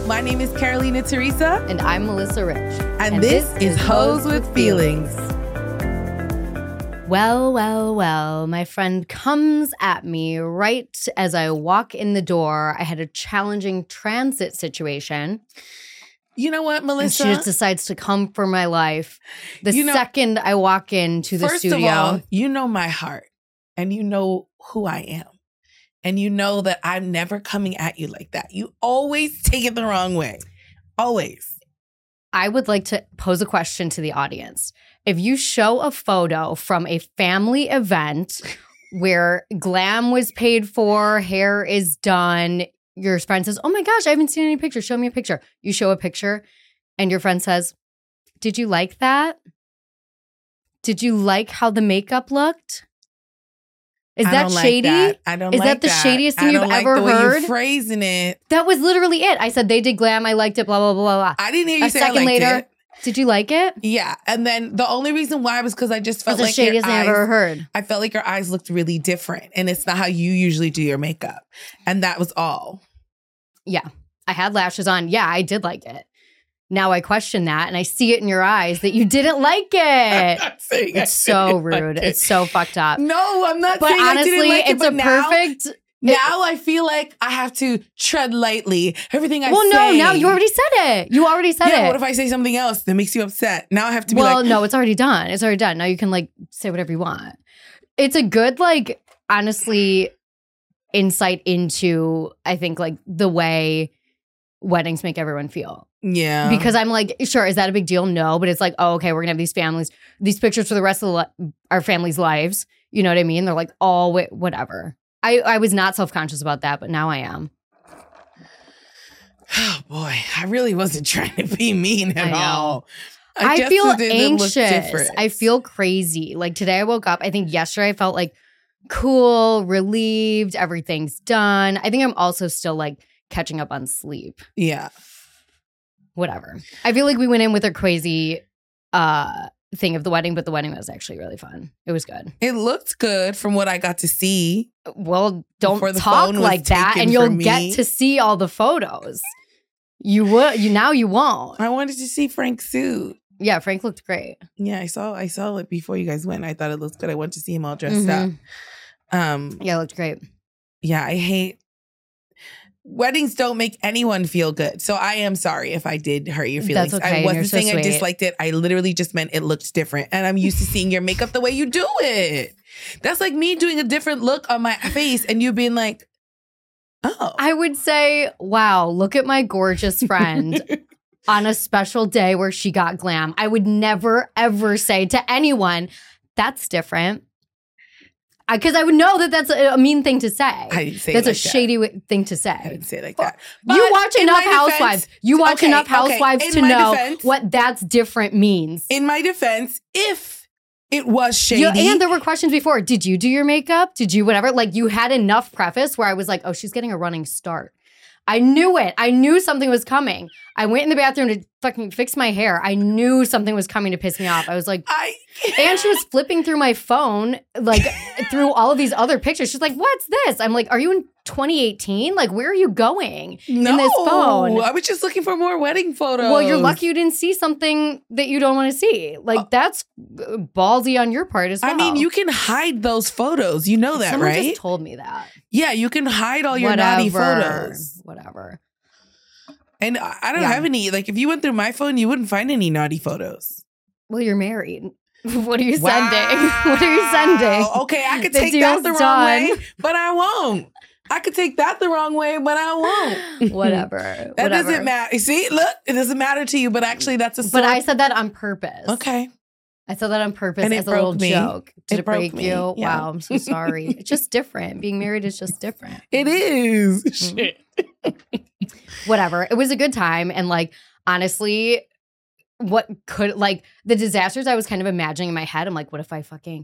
My name is Carolina Teresa. And I'm Melissa Rich. And this is Hoes with Feelings. Well, my friend comes at me right as I walk in the door. I had a challenging transit situation. You know what, Melissa? And she just decides to come for my life the second I walk into the studio. First of all, you know my heart and you know who I am. And you know that I'm never coming at you like that. You always take it the wrong way. Always. I would like to pose a question to the audience. If you show a photo from a family event where glam was paid for, hair is done, your friend says, oh my gosh, I haven't seen any pictures. Show me a picture. You show a picture and your friend says, did you like that? Did you like how the makeup looked? Is that shady? I don't Is like that the shadiest thing you've ever the way heard? You're phrasing it. That was literally it. I said they did glam. I liked it. Blah blah blah blah. I didn't hear you say second I liked later, it. Did you like it? Yeah, and then the only reason why was because I just felt That's like the shadiest thing I've ever heard. I felt like your eyes looked really different, and it's not how you usually do your makeup, and that was all. Yeah, I had lashes on. Yeah, I did like it. Now I question that, and I see it in your eyes that you didn't like it. I'm not saying it's so rude. Like it's so fucked up. No, I'm not but saying honestly, I didn't like it. It's a perfect. Now I feel like I have to tread lightly. Everything I say. Well, no, now you already said it. You already said it. What if I say something else that makes you upset? Now I have to be Well, no, it's already done. It's already done. Now you can say whatever you want. It's a good, honestly, insight into, I think, the way weddings make everyone feel. Yeah. Because I'm sure, is that a big deal? No, but it's oh, okay, we're going to have these pictures for the rest of our family's lives. You know what I mean? They're whatever. I was not self-conscious about that, but now I am. Oh, boy. I really wasn't trying to be mean at all. I feel anxious. I feel crazy. Today I woke up. I think yesterday I felt cool, relieved. Everything's done. I think I'm also still catching up on sleep. Yeah. Whatever. I feel we went in with a crazy thing of the wedding, but the wedding was actually really fun. It was good. It looked good from what I got to see. Well, don't talk like that and you'll get to see all the photos. You won't. I wanted to see Frank's suit. Yeah, Frank looked great. Yeah, I saw it before you guys went. I thought it looked good. I wanted to see him all dressed up. Yeah, it looked great. Yeah, I hate weddings don't make anyone feel good. So I am sorry if I did hurt your feelings. That's okay. I wasn't saying I disliked it. I literally just meant it looked different. And I'm used to seeing your makeup the way you do it. That's like me doing a different look on my face and you being like, oh. I would say, wow, look at my gorgeous friend on a special day where she got glam. I would never, ever say to anyone, that's different. Because I would know that that's a mean thing to say. I didn't say that's it a shady thing to say. I didn't say it like that. But you watch enough Housewives. You watch enough Housewives to know what that's different means. In my defense, if it was shady. And there were questions before. Did you do your makeup? Did you whatever? You had enough preface where I was oh, she's getting a running start. I knew it. I knew something was coming. I went in the bathroom to fucking fix my hair. I knew something was coming to piss me off. I was and she was flipping through my phone, through all of these other pictures. She's like, what's this? I'm like, are you in 2018? Where are you going in this phone? I was just looking for more wedding photos. Well, you're lucky you didn't see something that you don't want to see. That's ballsy on your part as well. I mean, you can hide those photos. You know that, Someone right? Just told me that. Yeah, you can hide all your naughty photos. Whatever. And I don't have any, if you went through my phone, you wouldn't find any naughty photos. Well, you're married. What are you sending? What are you sending? Okay, I could take that the wrong way, but I won't. I could take that the wrong way, but I won't. Whatever. That doesn't matter. See, look, it doesn't matter to you, but actually that's a But I said that on purpose. Okay. I said that on purpose and as a little joke. Did it break me. you? Yeah. Wow, I'm so sorry. It's just different. Being married is just different. It is. Shit. Whatever. It was a good time. And honestly, what could the disasters I was kind of imagining in my head, I'm what if I fucking,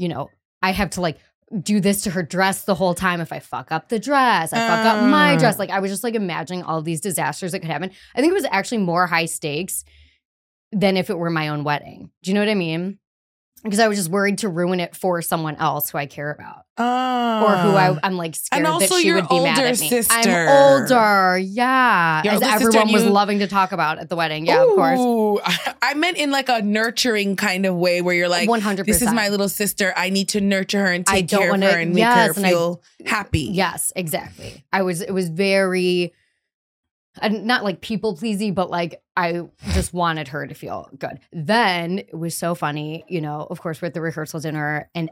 I have to do this to her dress the whole time. If I fuck up the dress, I fuck up my dress. I was just imagining all of these disasters that could happen. I think it was actually more high stakes than if it were my own wedding. Do you know what I mean? because I was just worried to ruin it for someone else who I care about. Oh. Or who I'm like scared And also that she your would be mad older at me. sister. I'm older, yeah. Your As older sister everyone and was you- loving to talk about at the wedding. Yeah, of course. Ooh, I meant in like a nurturing kind of way where you're like, 100%. this is my little sister. I need to nurture her and I take don't care of wanna- her and make yes, her and I- feel happy. Yes, exactly. It was very, not like people pleasy, but like I just wanted her to feel good. Then it was so funny, of course, we're at the rehearsal dinner, and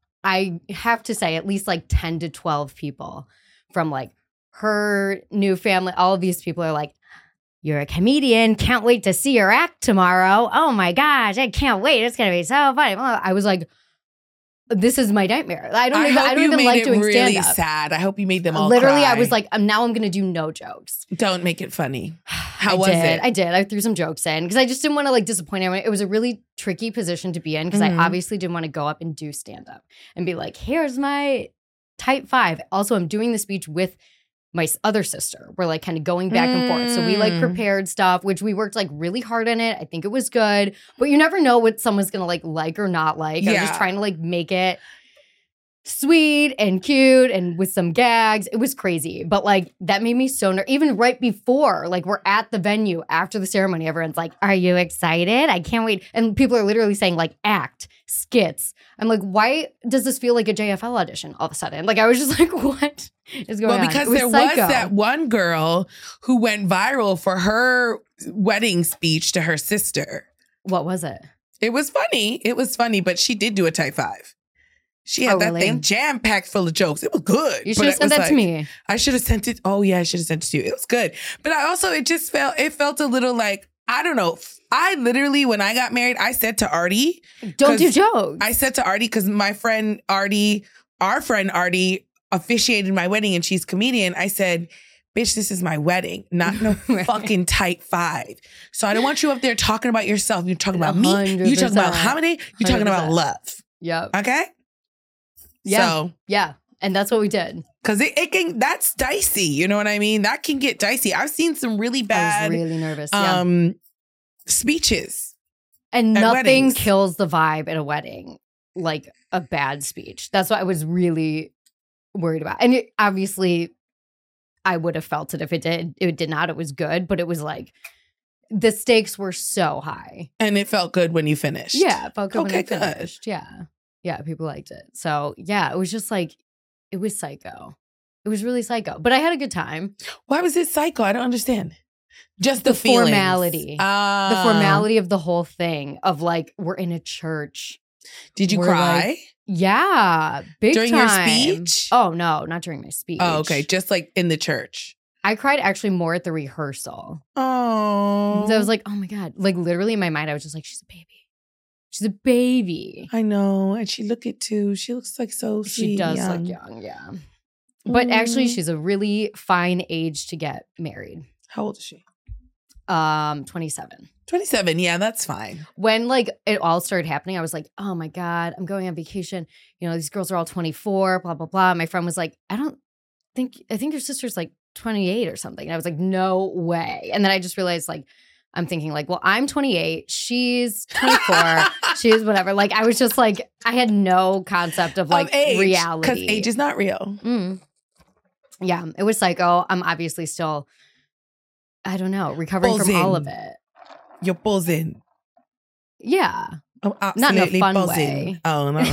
I have to say at least like 10 to 12 people from like her new family, all of these people are like, you're a comedian, can't wait to see your act tomorrow. Oh my gosh, I can't wait. It's going to be so funny. I was like, this is my nightmare. I don't even like doing really stand-up. sad. I hope you made them all Literally, cry. I was like, now I'm going to do no jokes. Don't make it funny. How I was did. it? I did. I threw some jokes in because I just didn't want to like disappoint anyone. It was a really tricky position to be in because Mhm. I obviously didn't want to go up and do stand-up and be like, here's my type 5. Also, I'm doing the speech with my other sister. We're like kind of going back and forth. So we like prepared stuff, which we worked like really hard on it. I think it was good, but you never know what someone's going to like or not like. I was just trying to like make it sweet and cute and with some gags. It was crazy. But like that made me so nervous. Even right before, like we're at the venue after the ceremony, everyone's like, are you excited? I can't wait. And people are literally saying like act, skits. I'm like, why does this feel like a JFL audition all of a sudden? Like I was just like, what is going on? Well, because It there was psycho. that one girl who went viral for her wedding speech to her sister. What was it? It was funny. It was funny, but she did do a type 5. She had that really? thing jam-packed full of jokes. It was good. You but should have it sent was that to me. I should have sent it. Oh, yeah, I should have sent it to you. It was good. But it felt a little like, I don't know. I literally, when I got married, I said to Artie. Don't do 'cause jokes. I said to Artie, because my friend Artie, our friend Artie, officiated my wedding and she's a comedian. I said, bitch, this is my wedding, not no fucking type 5. So I don't want you up there talking about yourself. You're talking about me. You're talking about 100%. harmony. You're talking about 100%. love. Yep. Okay? Yeah. So, Yeah. And that's what we did. because it can, that's dicey. You know what I mean? That can get dicey. I've seen some really I bad was really nervous. Yeah. speeches. And at nothing weddings. kills the vibe at a wedding like a bad speech. That's what I was really worried about. And obviously, I would have felt it if it did. It did not. It was good, but it was like the stakes were so high. And it felt good when you finished. Yeah, it felt good when Okay, I good. finished. Yeah. Yeah, people liked it. So yeah, it was just like, it was psycho. It was really psycho. But I had a good time. Why was it psycho? I don't understand. Just the, The feelings. formality. The formality of the whole thing of like, we're in a church. Did you We're cry? like, yeah, big During time. your speech? Oh no, not during my speech. Oh, okay. Just like in the church. I cried actually more at the rehearsal. Oh. So I was like, oh my God. Like literally in my mind, I was just like, she's a baby. She's a baby. I know. And she look it too. She looks like so sweet. She does young. look young, yeah. But actually, Mm. she's a really fine age to get married. How old is she? 27. 27. Yeah, that's fine. When like it all started happening, I was like, oh my God, I'm going on vacation. These girls are all 24, blah, blah, blah. My friend was like, I think your sister's like 28 or something. And I was like, no way. And then I just realized like, I'm thinking like, well, I'm 28. She's 24. She's whatever. Like, I was just like, I had no concept of like reality. Because age is not real. Yeah, it was psycho. I'm obviously still, I don't know, recovering from all of it. You're buzzing. Yeah. I'm Not in a absolutely fun buzzing. way. Oh, no.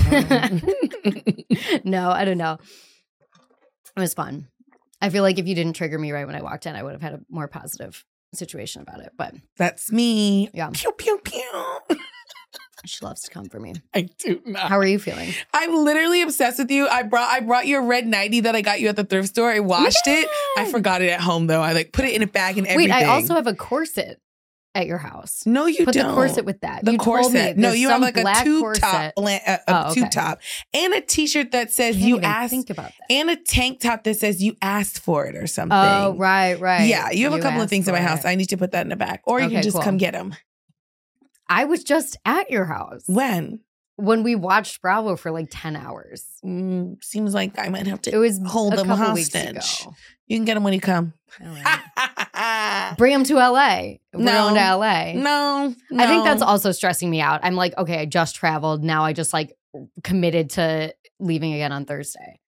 No, I don't know. It was fun. I feel like if you didn't trigger me right when I walked in, I would have had a more positive situation about it. But That's me. Yeah. Pew, pew, pew. she loves to come for me. I do not. How are you feeling? I'm literally obsessed with you. I brought your red 90 that I got you at the thrift store. I washed it. I forgot it at home though. I like put it in a bag and everything. Wait, I also have a corset at your house. No, you Put don't. the corset with that. The You told me corset. No, there's you have some like a black tube corset. top, Oh, okay. tube top, and a T-shirt that says Can't you even asked, think about that. and a tank top that says you asked for it or something. Oh, right. Yeah, you have a couple of asked things in my for house. it. I need to put that in the back, or you Okay, can just cool. come get them. I was just at your house. When? when we watched Bravo for like 10 hours. Seems like I might have to It was hold a them couple weeks hostage. ago. You can get them when you come. All right. Bring them to LA. We're going to LA. No. I think that's also stressing me out. I'm like, okay, I just traveled. Now I just like committed to leaving again on Thursday.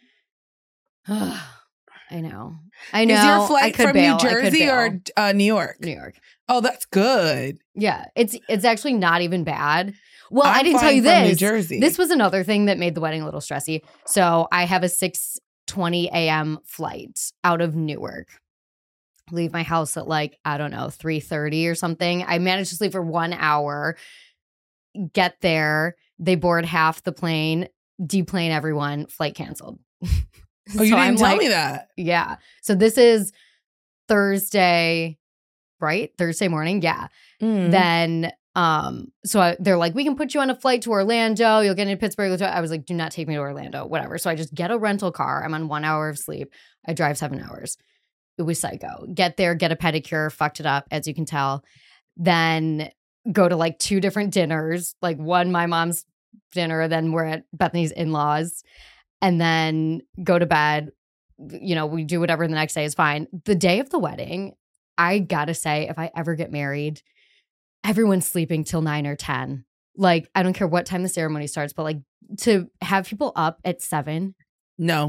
I know. Is your flight from New Jersey or New York? New York. Oh, that's good. Yeah, it's actually not even bad. Well, I didn't tell flying you from this. New Jersey. This was another thing that made the wedding a little stressy. So I have a 6:20 a.m. flight out of Newark. Leave my house at like, I don't know, 3:30 or something. I managed to sleep for 1 hour. Get there. They board half the plane, deplane everyone, flight canceled. Oh, you didn't tell me that. Yeah. So this is Thursday, right? Thursday morning. Yeah. Then, they're like, we can put you on a flight to Orlando. You'll get into Pittsburgh. I was like, do not take me to Orlando, whatever. So I just get a rental car. I'm on 1 hour of sleep. I drive 7 hours. It was psycho. Get there, get a pedicure, fucked it up, as you can tell. Then go to like 2 different dinners, like one, my mom's dinner, then we're at Bethany's in-laws, and then go to bed. You know, we do whatever the next day is fine. The day of the wedding, I gotta say, if I ever get married, everyone's sleeping till 9 or 10. Like, I don't care what time the ceremony starts, but like to have people up at 7. No.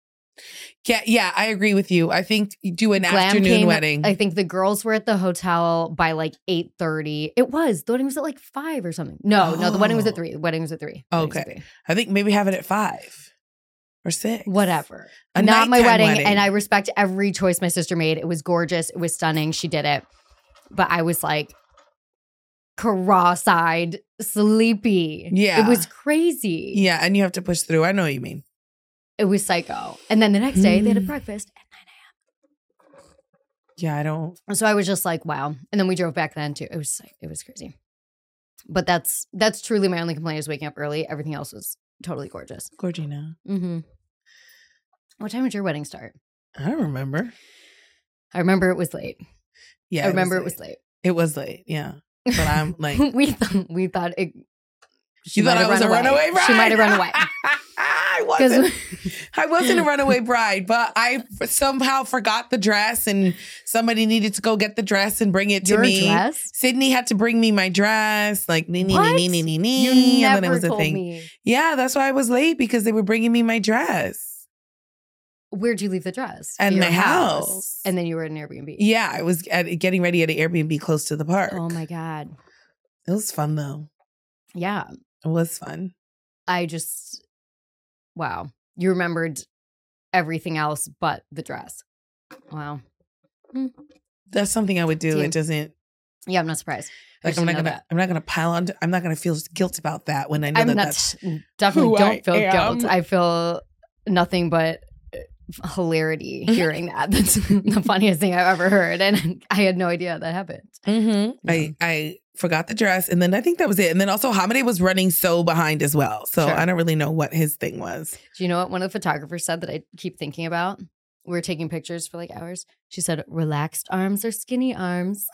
Yeah, I agree with you. I think you do an afternoon wedding. I think the girls were at the hotel by like 8:30. The wedding was at like 5 or something. No, the wedding was at 3. The wedding was at 3. Okay. I think maybe have it at 5 or 6. Whatever. A Not my nighttime wedding. And I respect every choice my sister made. It was gorgeous. It was stunning. She did it. But I was like cross-eyed, sleepy. Yeah. It was crazy. Yeah, and you have to push through. I know what you mean. It was psycho. And then the next day, they had a breakfast at 9 a.m. Yeah, I don't. So I was just like, wow. And then we drove back then too. It was crazy. But that's truly my only complaint is waking up early. Everything else was totally gorgeous. Gorgina. Mm-hmm. What time did your wedding start? I don't remember. I remember it was late. Yeah, I remember it was late. It was late, yeah. But I'm like, we thought it. You thought I was a runaway bride? She might have run away. I wasn't a runaway bride, but I somehow forgot the dress, and somebody needed to go get the dress and bring it to me. Your dress? Sydney had to bring me my dress, like You and never then it was a told thing. me. Yeah, that's why I was late, because they were bringing me my dress. Where'd you leave the dress? At your my house. And then you were at an Airbnb. Yeah, I was getting ready at an Airbnb close to the park. Oh my God. It was fun though. Yeah. It was fun. Wow. You remembered everything else but the dress. Wow. That's something I would do. See? It doesn't. Yeah, I'm not surprised. Like I'm not gonna pile on. I'm not gonna feel guilt about that when I know that's definitely don't feel I guilt. I feel nothing but hilarity hearing that. That's the funniest thing I've ever heard, and I had no idea that happened. Mm-hmm. Yeah. I forgot the dress, and then I think that was it. And then also Hamide was running so behind as well, so Sure. I don't really know what his thing was. Do you know what one of the photographers said that I keep thinking about? We were taking pictures for like hours. She said, "Relaxed arms or skinny arms."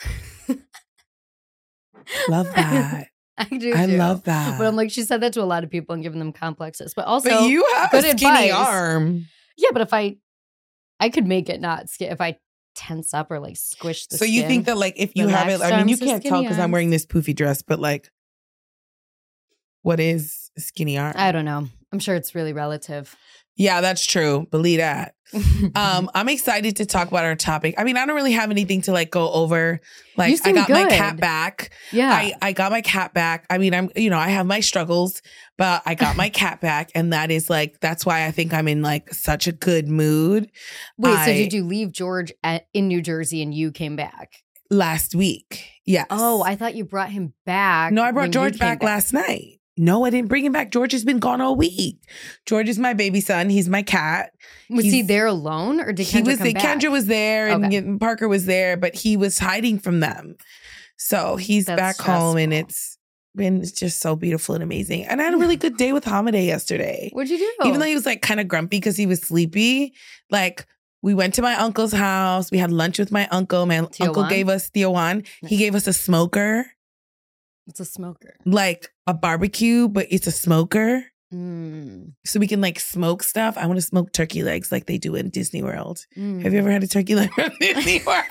Love that. I do. I too. love that. But I'm like, she said that to a lot of people and given them complexes. But also, but you have a good skinny advice. arm. Yeah, but if I could make it not skin if I tense up or like squish the So skin. you think that like if you have it, Relaxed I mean, you arms or can't tell skinny because I'm arms? wearing this poofy dress, but like, what is a skinny arm? I don't know. I'm sure it's really relative. Yeah, that's true. Believe that. I'm excited to talk about our topic. I mean, I don't really have anything to like go over. Like, You I seem got my good. cat back. Yeah. I got my cat back. I mean, I have my struggles, but I got my cat back. And that is like, that's why I think I'm in like such a good mood. Wait, so did you leave George in New Jersey and you came back? Last week. Yes. Oh, I thought you brought him back. No, I brought when you George came back last night. No, I didn't bring him back. George has been gone all week. George is my baby son. He's my cat. Was he there alone, or did Kendra come back? Kendra was there, Okay. and Parker was there, but he was hiding from them. So he's That's back home, and stressful. it's been just so beautiful and amazing. And I had a really good day with Hamide yesterday. What'd you do? Even though he was like kind of grumpy because he was sleepy, like we went to my uncle's house. We had lunch with my uncle. My Tio uncle Juan? gave us Tio Juan. He gave us a smoker. It's a smoker. Like a barbecue, but it's a smoker. Mm. So we can like smoke stuff. I want to smoke turkey legs like they do in Disney World. Mm. Have you ever had a turkey leg from Disney World?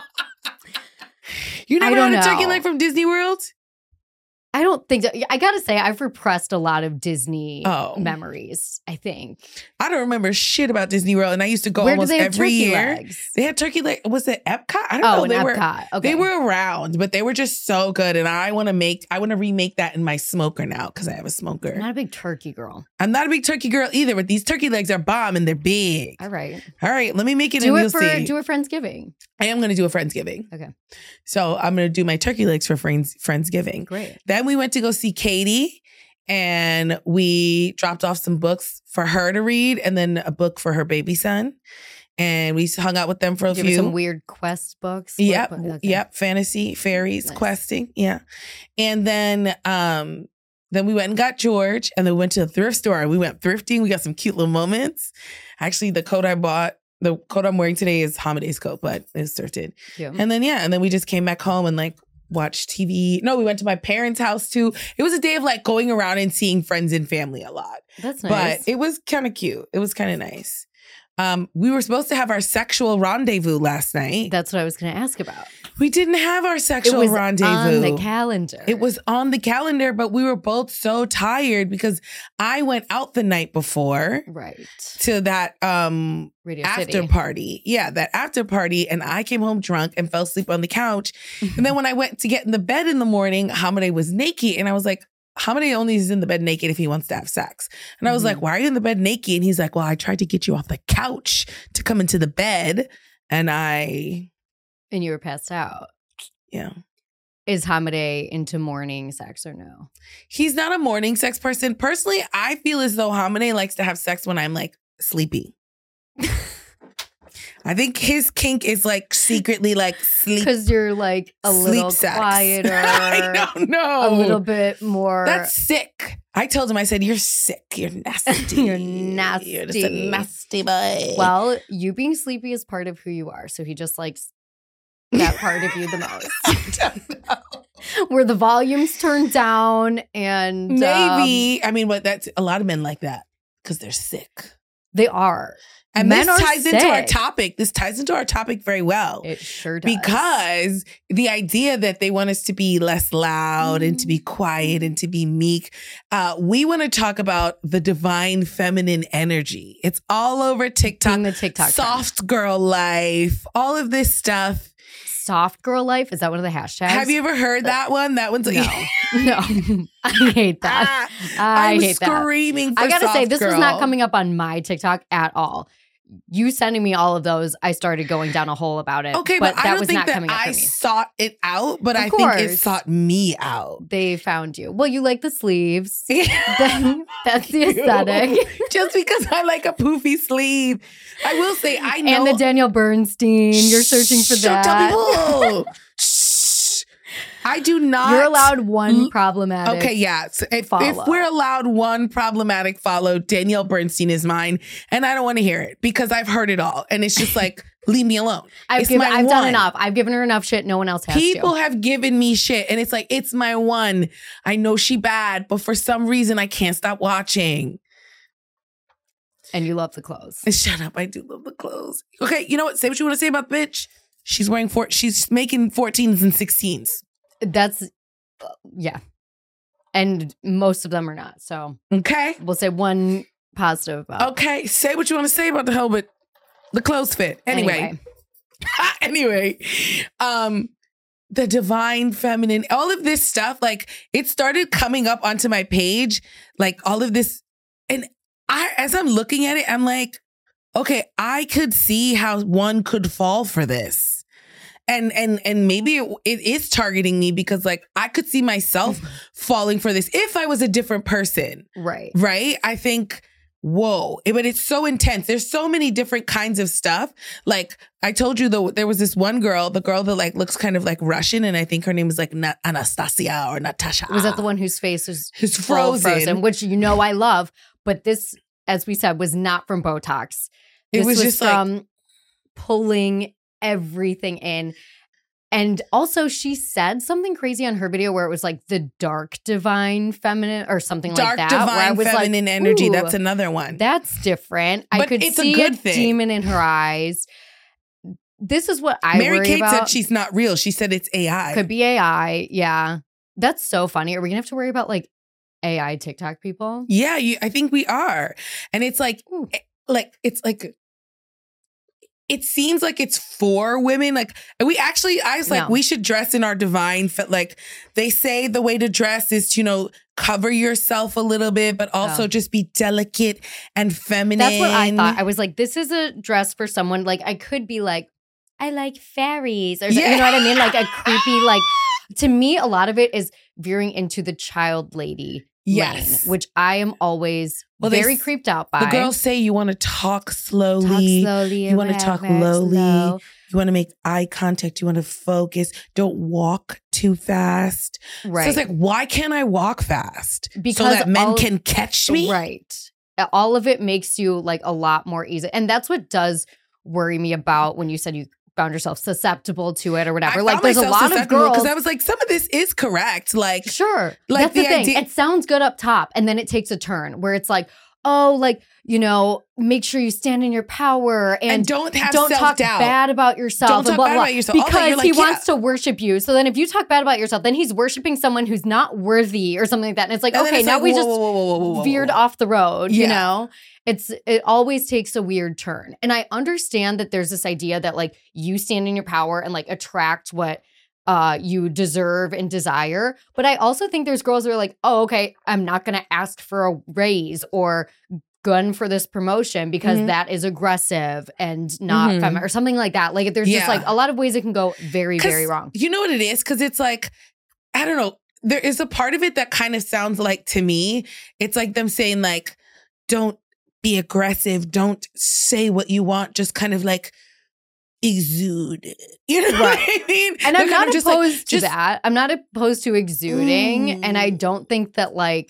You never had a turkey leg from Disney World? I don't think so. I gotta say, I've repressed a lot of Disney memories, I think. I don't remember shit about Disney World, and I used to go almost every year. Legs? They had turkey leg. Was it Epcot? I don't know. Epcot. They were around, but they were just so good. And I want to remake that in my smoker now because I have a smoker. I'm not a big turkey girl. I'm not a big turkey girl either, but these turkey legs are bomb and they're big. All right. Let me make it do and it you'll see. Do a Friendsgiving. I am going to do a Friendsgiving. Okay. So I'm going to do my turkey legs for Friendsgiving. Great. Then we went to go see Katie and we dropped off some books for her to read and then a book for her baby son. And we hung out with them for a few. Some weird quest books. Yep. Okay. Yep. Fantasy, fairies, nice. Questing. Yeah. And then we went and got George and then we went to the thrift store and we went thrifting. We got some cute little moments. Actually, the coat I'm wearing today is Hamade's coat, but it's thrifted. Yeah. And then we just came back home and like watched TV. No, we went to my parents' house too. It was a day of like going around and seeing friends and family a lot. That's nice. But it was kind of cute. It was kind of nice. We were supposed to have our sexual rendezvous last night. That's what I was going to ask about. We didn't have our sexual rendezvous. It was on the calendar. It was on the calendar, but we were both so tired because I went out the night before. Right. To that Radio after City. party. Yeah, that after party. And I came home drunk and fell asleep on the couch. And then when I went to get in the bed in the morning, Hamade was naked. And I was like, Hamade only is in the bed naked if he wants to have sex. And I was like, why are you in the bed naked? And he's like, well, I tried to get you off the couch to come into the bed. And you were passed out. Yeah. Is Hamade into morning sex or no? He's not a morning sex person. Personally, I feel as though Hamade likes to have sex when I'm like sleepy. I think his kink is like secretly like sleep. Because you're like a little quieter. I don't know. A little bit more. That's sick. I told him, I said, you're sick. You're nasty. You're nasty. You're just a nasty boy. Well, you being sleepy is part of who you are. So he just likes that part of you the most. I don't know. Where the volume's turned down and maybe. But that's a lot of men like that because they're sick. They are. And this ties into our topic. This ties into our topic very well. It sure does. Because the idea that they want us to be less loud and to be quiet and to be meek. We want to talk about the divine feminine energy. It's all over TikTok. In the TikTok soft trend. Girl life. All of this stuff. Soft girl life? Is that one of the hashtags? Have you ever heard that one? That one's like... No. I hate that. I hate that. I'm screaming for I gotta soft say, this girl. was not coming up on my TikTok at all. You sending me all of those, I started going down a hole about it. Okay, but I don't think that I sought it out, but I think it sought me out. They found you. Well, you like the sleeves. That's the aesthetic. Just because I like a poofy sleeve. I will say, I know. And the Danielle Bernstein. You're searching for that. Tell people. I do not. You're allowed one problematic. Okay, yeah. So if we're allowed one problematic follow, Danielle Bernstein is mine. And I don't want to hear it because I've heard it all. And it's just like, leave me alone. I've done enough. I've given her enough shit. No one else has People have given me shit. And it's like, it's my one. I know she bad, but for some reason, I can't stop watching. And you love the clothes. Shut up. I do love the clothes. Okay, you know what? Say what you want to say about the bitch. She's making 14s and 16s. That's, yeah. And most of them are not. So, okay. We'll say one positive about. Okay. Say what you want to say about the hell, but the clothes fit. Anyway. The divine feminine, all of this stuff, like it started coming up onto my page, like all of this. And as I'm looking at it, I'm like, okay, I could see how one could fall for this. And maybe it is targeting me because like I could see myself falling for this if I was a different person. Right. Right? I think, whoa. But it's so intense. There's so many different kinds of stuff. Like I told you there was this one girl, the girl that like looks kind of like Russian, and I think her name is like Anastasia or Natasha. Was that the one whose face was frozen? Which I love. But this, as we said, was not from Botox. It was just from pulling everything in. And also she said something crazy on her video where it was like the dark divine feminine or something like that. Dark where I divine was feminine like, energy. ooh, That's another one. that's different. I But could it's a see good a thing. demon in her eyes. This is what I Mary worry Kate about. said she's not real. She said it's AI. Could be AI. Yeah. That's so funny. Are we going to have to worry about like AI TikTok people? Yeah, I think we are. And it's like, Ooh. it seems like it's for women. Like I was like, No. we should dress in our divine, like they say the way to dress is to, cover yourself a little bit, but also just be delicate and feminine. That's what I thought. I was like, this is a dress for someone. Like I could be like, I like fairies or you know what I mean? Like a creepy, like to me, a lot of it is veering into the child lady lane, which I am always very creeped out by. The girls say you want to talk slowly. You want to talk lowly. Slow. You want to make eye contact. You want to focus. Don't walk too fast. Right. So it's like, why can't I walk fast? Because so that men can catch me? Right. All of it makes you like a lot more easy. And that's what does worry me about when you said you found yourself susceptible to it or whatever. Like there's a lot of girls. Because I was like, some of this is correct. Like, sure. Like that's the thing. It sounds good up top. And then it takes a turn where it's like, oh, like, make sure you stand in your power and don't talk self-doubt. bad about yourself. Don't talk bad about yourself. Because he wants to worship you. So then if you talk bad about yourself, then he's worshiping someone who's not worthy or something like that. And it's like, okay, now we just veered off the road, you know? It always takes a weird turn. And I understand that there's this idea that like you stand in your power and like attract what you deserve and desire. But I also think there's girls who are like, oh, okay, I'm not going to ask for a raise or gun for this promotion because that is aggressive and not feminine or something like that. Like there's just like a lot of ways it can go very, very wrong. You know what it is? Because it's like, I don't know. There is a part of it that kind of sounds like to me, it's like them saying like, don't be aggressive. Don't say what you want. Just kind of like exude it. You know what I mean? And I'm not opposed to that. I'm not opposed to exuding. And I don't think that like,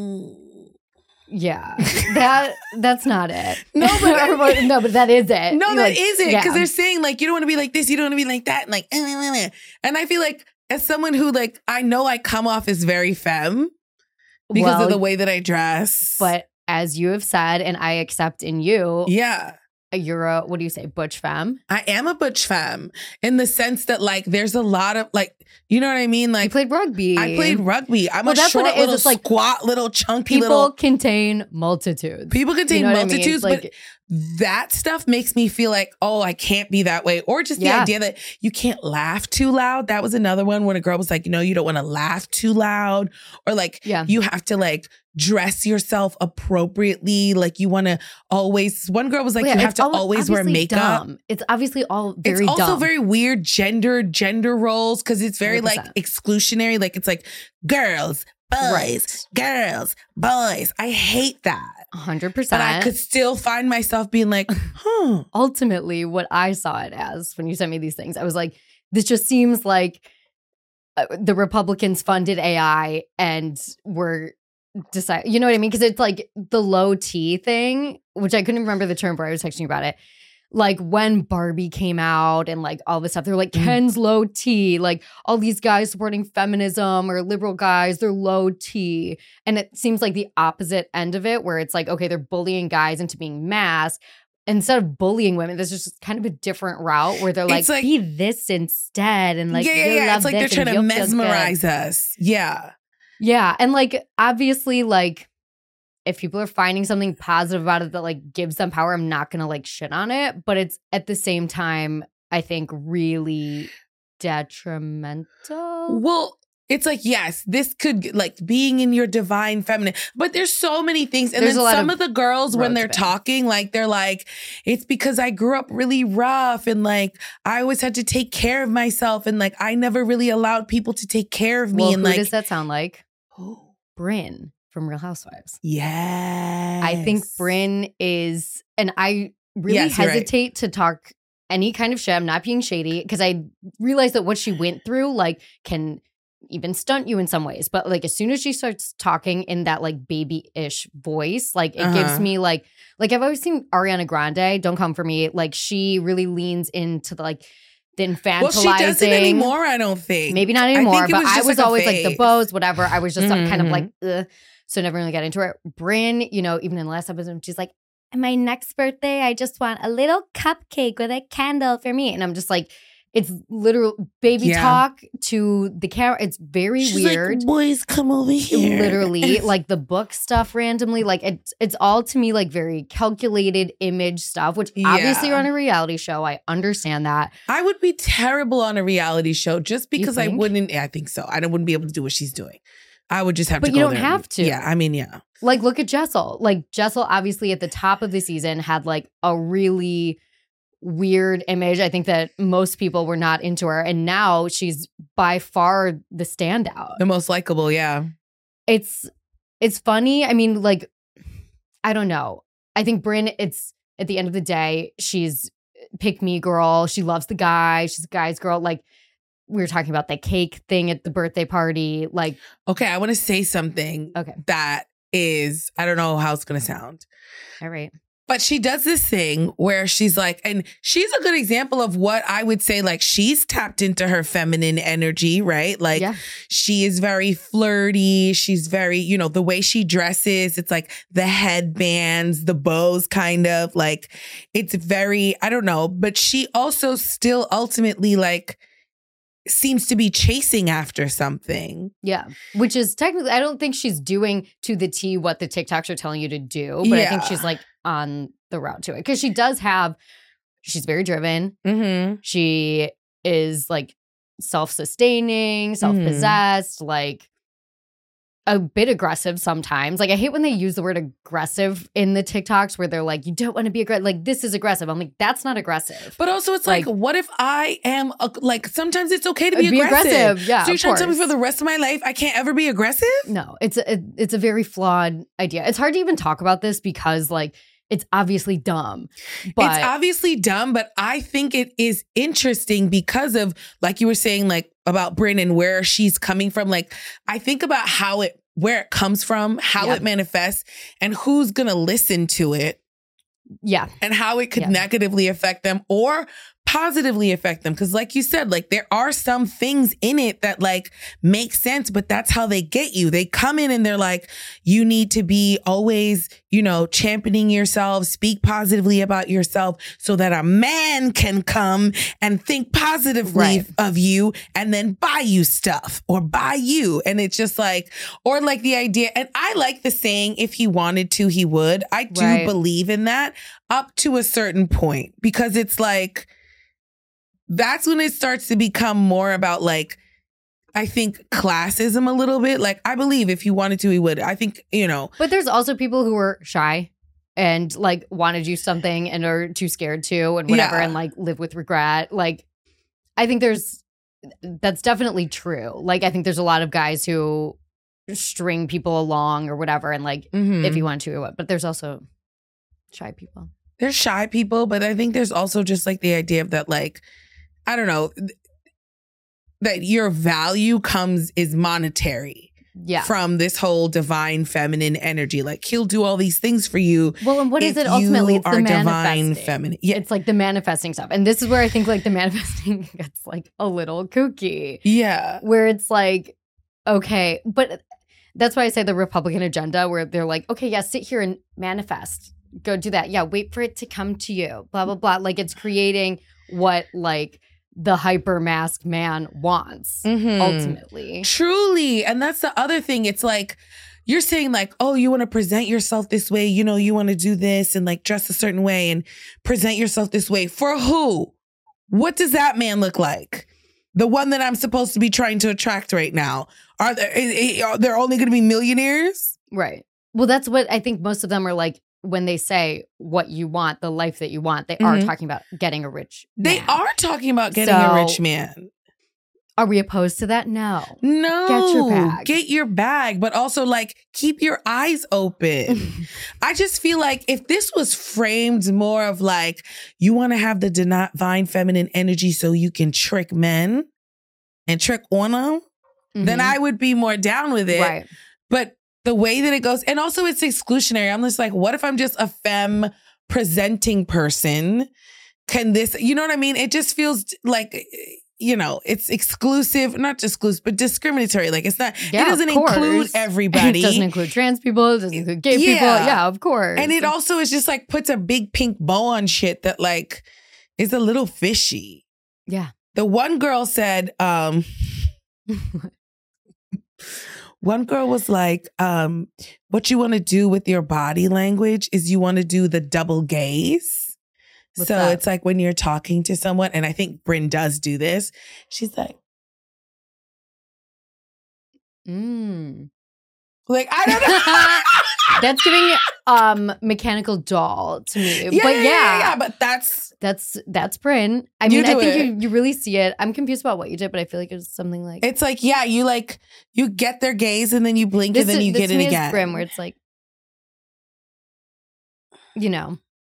yeah, that's not it. No, but no, but that is it. No, that is it. Because Yeah. they're saying like, you don't want to be like this. You don't want to be like that. And like, and I feel like as someone who like, I know I come off as very femme because of the way that I dress. But as you have said, and I accept in you, you're a, what do you say, butch femme? I am a butch femme in the sense that like there's a lot of like, you know what I mean? Like you played rugby. I played rugby. I'm a short little squat, little chunky little. People contain multitudes. People contain multitudes, like, but that stuff makes me feel like, oh, I can't be that way. Or just the idea that you can't laugh too loud. That was another one when a girl was like, you don't want to laugh too loud. Or like, you have to like dress yourself appropriately. Like you want to always, one girl was like, you have to always wear makeup. Dumb. It's obviously all very dumb. It's also very weird gender roles because it's very 100%. Like exclusionary. Like it's like girls, boys, girls, boys. I hate that. 100%. But I could still find myself being like, Ultimately, what I saw it as when you sent me these things, I was like, this just seems like the Republicans funded AI and were deciding, you know what I mean? Because it's like the low T thing, which I couldn't remember the term for. I was texting you about it. Like when Barbie came out and like all this stuff, they were like, Ken's low T. Like all these guys supporting feminism or liberal guys, they're low T. And it seems like the opposite end of it where it's like, okay, they're bullying guys into being masked. Instead of bullying women, there's just kind of a different route where they're like, be this instead. And like, it's like they're trying to mesmerize us. Yeah. Yeah. And like, obviously, like, if people are finding something positive about it that like gives them power, I'm not going to like shit on it. But it's at the same time, I think really detrimental. Well, it's like, yes, this could like being in your divine feminine, but there's so many things. And then some of the girls, when they're talking, like they're like, it's because I grew up really rough and like I always had to take care of myself. And like I never really allowed people to take care of me. Well, and who like, does that sound like? Brynn from Real Housewives. Yes. I think Brynn is, and I really hesitate to talk any kind of shit. I'm not being shady because I realize that what she went through like can even stunt you in some ways. But like as soon as she starts talking in that like baby-ish voice, like it gives me like I've always seen Ariana Grande, Don't Come For Me, like she really leans into the like the infantilizing. Well, she doesn't anymore, I don't think. Maybe not anymore, but I was like always like the bows, whatever. I was just kind of Mm-hmm. like, ugh. So never really got into it. Bryn, you know, even in the last episode, she's like, my next birthday, I just want a little cupcake with a candle for me. And I'm just like, it's literal baby talk to the camera. It's very She's weird. Like, boys, come over here. Literally, like the book stuff randomly. Like it's all to me like very calculated image stuff, which obviously you're on a reality show. I understand that. I would be terrible on a reality show just because I think? wouldn't. I think so. I wouldn't be able to do what she's doing. I would just have to But go you don't there. have to. Yeah, I mean, yeah. Like, look at Jessel. Like, Jessel obviously at the top of the season had like a really weird image. I think that most people were not into her. And now she's by far the standout. The most likable, yeah. It's funny. I mean, like, I don't know. I think Bryn, it's at the end of the day, she's pick me girl. She loves the guy. She's a guy's girl. Like, we were talking about the cake thing at the birthday party. Like, okay, I want to say something that is, I don't know how it's going to sound. All right. But she does this thing where she's like, and she's a good example of what I would say, like, she's tapped into her feminine energy, right? Like, she is very flirty. She's very, you know, the way she dresses, it's like the headbands, the bows, kind of like, it's very, I don't know. But she also still ultimately, like, seems to be chasing after something. Yeah. Which is technically, I don't think she's doing to the T what the TikToks are telling you to do, but I think she's like on the route to it. Because she's very driven. Mm-hmm. She is like self-sustaining, self-possessed, like a bit aggressive sometimes. Like, I hate when they use the word aggressive in the TikToks where they're like, you don't want to be aggressive. Like, this is aggressive. I'm like, that's not aggressive. But also it's like what if I am, like, sometimes it's okay to be aggressive. Yeah, so you're trying to tell me for the rest of my life I can't ever be aggressive? No, it's a very flawed idea. It's hard to even talk about this because, like, it's obviously dumb. But it's obviously dumb, but I think it is interesting because of, like you were saying, like, about Bryn and where she's coming from. Like, I think about where it comes from, how it manifests, and who's going to listen to it. Yeah. And how it could negatively affect them or positively affect them. Because like you said, like, there are some things in it that, like, make sense, but that's how they get you. They come in and they're like, you need to be always, you know, championing yourself, speak positively about yourself so that a man can come and think positively of you and then buy you stuff or buy you. And it's just like, or like the idea, and I like the saying, if he wanted to, he would. I do believe in that up to a certain point, because it's like, that's when it starts to become more about, like, I think classism a little bit. Like, I believe if he wanted to, he would. I think, you know. But there's also people who are shy and, like, want to do something and are too scared to and whatever and, like, live with regret. Like, I think that's definitely true. Like, I think there's a lot of guys who string people along or whatever and, like, if you want to or what. But there's also shy people. There's shy people, but I think there's also just, like, the idea of that, like, I don't know, that your value is monetary. Yeah. From this whole divine feminine energy. Like, he'll do all these things for you. Well, and what is it ultimately? It's the divine feminine. Yeah. It's like the manifesting stuff. And this is where I think, like, the manifesting gets, like, a little kooky. Yeah. Where it's like, okay, but that's why I say the Republican agenda, where they're like, okay, yeah, sit here and manifest. Go do that. Yeah, wait for it to come to you. Blah, blah, blah. Like, it's creating what, like, the hyper masked man wants ultimately. Truly. And that's the other thing. It's like, you're saying, like, oh, you want to present yourself this way, you know, you want to do this and, like, dress a certain way and present yourself this way. For who? What does that man look like? The one that I'm supposed to be trying to attract right now. Are there only going to be millionaires? Right. Well, that's what I think most of them are like. When they say what you want, the life that you want, they are talking about getting a rich man. They are talking about getting a rich man. Are we opposed to that? No. No. Get your bag. Get your bag, but also, like, keep your eyes open. I just feel like if this was framed more of, like, you want to have the divine feminine energy so you can trick men and trick on them, then I would be more down with it. Right. But the way that it goes, and also it's exclusionary. I'm just like, what if I'm just a femme presenting person can this, you know what I mean? It just feels like, you know, it's exclusive, not just exclusive, but discriminatory. Like it's not, it doesn't include everybody. It doesn't include trans people. It doesn't include gay people. Yeah, of course. And it also is just like puts a big pink bow on shit that like is a little fishy. Yeah. The one girl said, one girl was like, what you want to do with your body language is you want to do the double gaze. What's so that? It's like when you're talking to someone, and I think Brynn does do this. She's like, like, I don't know. That's giving mechanical doll to me. Yeah, but that's Brynn. I mean, I think you really see it. I'm confused about what you did, but I feel like it's something like it's like, yeah, you get their gaze and then you blink and then you get it again. Brynn, where it's like, you know.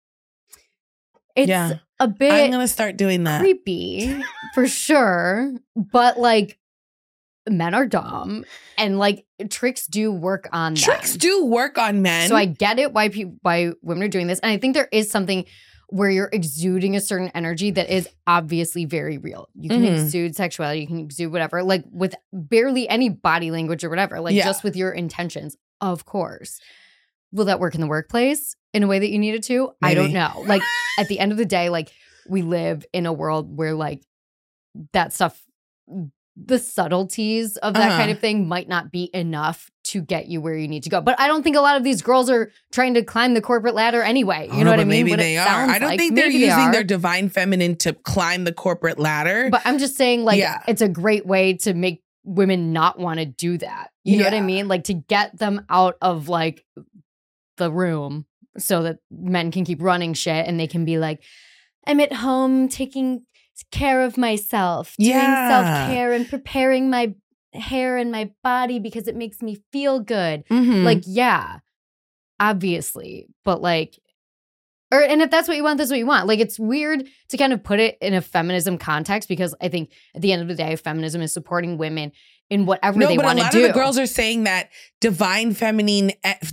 It's a bit I'm going to start doing that. Creepy, for sure. But like, men are dumb. And like, tricks do work on them. Tricks do work on men. So I get it why women are doing this. And I think there is something where you're exuding a certain energy that is obviously very real. You can exude sexuality. You can exude whatever. Like with barely any body language or whatever. Like just with your intentions. Of course. Will that work in the workplace in a way that you need it to? Maybe. I don't know. Like at the end of the day, like we live in a world where like that stuff, the subtleties of that kind of thing might not be enough to get you where you need to go. But I don't think a lot of these girls are trying to climb the corporate ladder anyway. You know what I mean? Maybe they are. I don't think they're using their divine feminine to climb the corporate ladder. But I'm just saying like it's a great way to make women not want to do that. You know what I mean? Like to get them out of like the room so that men can keep running shit and they can be like, I'm at home taking care of myself, doing self-care and preparing my hair and my body because it makes me feel good. Like, yeah, obviously. But like, and if that's what you want, that's what you want. Like, it's weird to kind of put it in a feminism context because I think at the end of the day, feminism is supporting women in whatever they want to do. No, but a lot of the girls are saying that divine feminine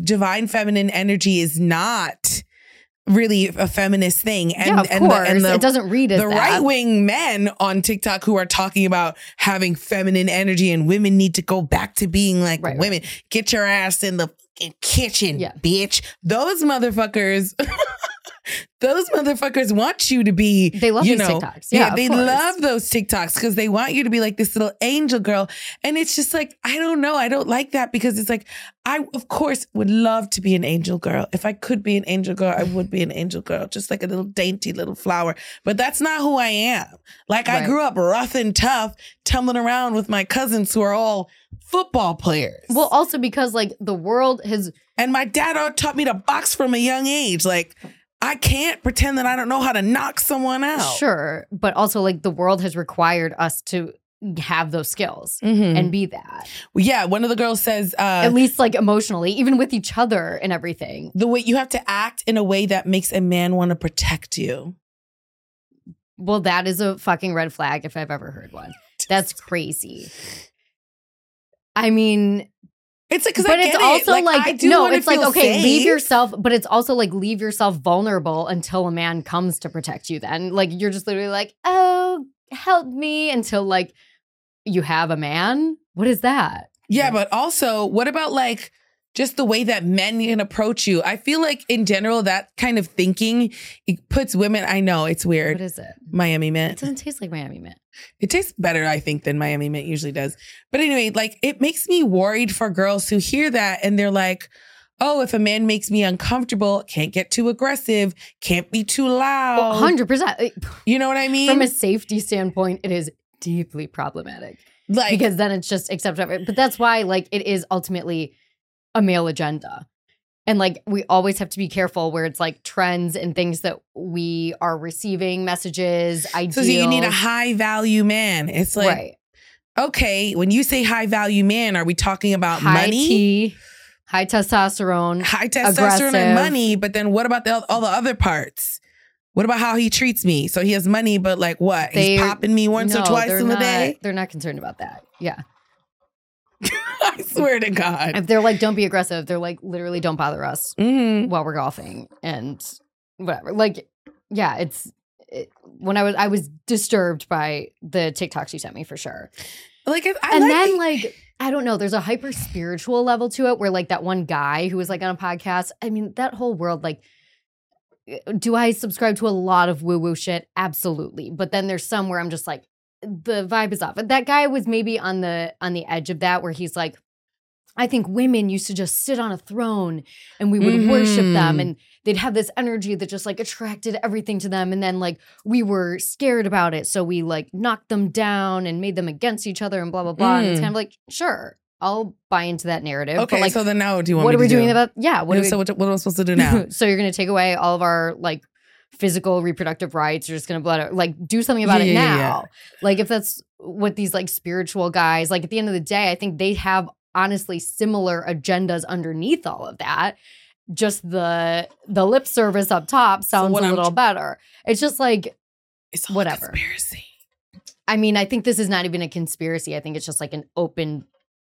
energy is not really a feminist thing. And, of course. It doesn't read as the right-wing men on TikTok who are talking about having feminine energy and women need to go back to being like women. Get your ass in the kitchen, bitch. Those motherfuckers... Those motherfuckers want you to be. They love these TikToks. Yeah, they love those TikToks because they want you to be like this little angel girl. And it's just like, I don't know. I don't like that because it's like, I, of course, would love to be an angel girl. If I could be an angel girl, I would be an angel girl, just like a little dainty little flower. But that's not who I am. Like, I grew up rough and tough, tumbling around with my cousins who are all football players. Well, also because, like, the world has. And my dad taught me to box from a young age. Like, I can't pretend that I don't know how to knock someone out. Sure. But also, like, the world has required us to have those skills and be that. Well, yeah. One of the girls says... at least, like, emotionally, even with each other and everything. The way you have to act in a way that makes a man want to protect you. Well, that is a fucking red flag if I've ever heard one. That's crazy. I mean... It's like, but it's also like no, it's like, okay, safe. Leave yourself, but it's also like leave yourself vulnerable until a man comes to protect you. Then, like, you're just literally like, oh, help me until like you have a man. What is that? Yeah, but also, what about like just the way that men can approach you? I feel like in general, that kind of thinking, it puts women. I know it's weird. What is it? Miami Mint. It doesn't taste like Miami Mint. It tastes better, I think, than Miami Mint usually does. But anyway, like, it makes me worried for girls who hear that and they're like, oh, if a man makes me uncomfortable, can't get too aggressive, can't be too loud. 100%. You know what I mean? From a safety standpoint, it is deeply problematic. Like, because then it's just acceptable. But that's why, like, it is ultimately a male agenda. And like, we always have to be careful where it's like trends and things that we are receiving, messages, ideals. So you need a high value man. It's like, okay, when you say high value man, are we talking about money? High testosterone. High testosterone and money. But then what about all the other parts? What about how he treats me? So he has money, but like what? He's popping me once or twice in the day? They're not concerned about that. Yeah. I swear to God. If they're like, don't be aggressive, they're like, literally don't bother us while we're golfing and whatever. Like, yeah, when I was disturbed by the TikToks you sent me for sure. Like, I don't know, there's a hyper spiritual level to it where like that one guy who was like on a podcast. I mean, that whole world, like, do I subscribe to a lot of woo-woo shit? Absolutely. But then there's some where I'm just like, the vibe is off. That guy was maybe on the edge of that where he's like, I think women used to just sit on a throne and we would worship them and they'd have this energy that just like attracted everything to them. And then like we were scared about it. So we like knocked them down and made them against each other and blah, blah, blah. And it's kind of like, sure, I'll buy into that narrative. Okay, but, like, so then now what do you want what me are we to doing do? about, yeah. What am I supposed to do now? So you're going to take away all of our like physical reproductive rights. You're just going to like do something about it now. Yeah. Like if that's what these like spiritual guys, like at the end of the day, I think they have honestly similar agendas underneath all of that. Just the lip service up top sounds a little better. It's just like, it's all whatever. Conspiracy. I mean, I think this is not even a conspiracy. I think it's just like an open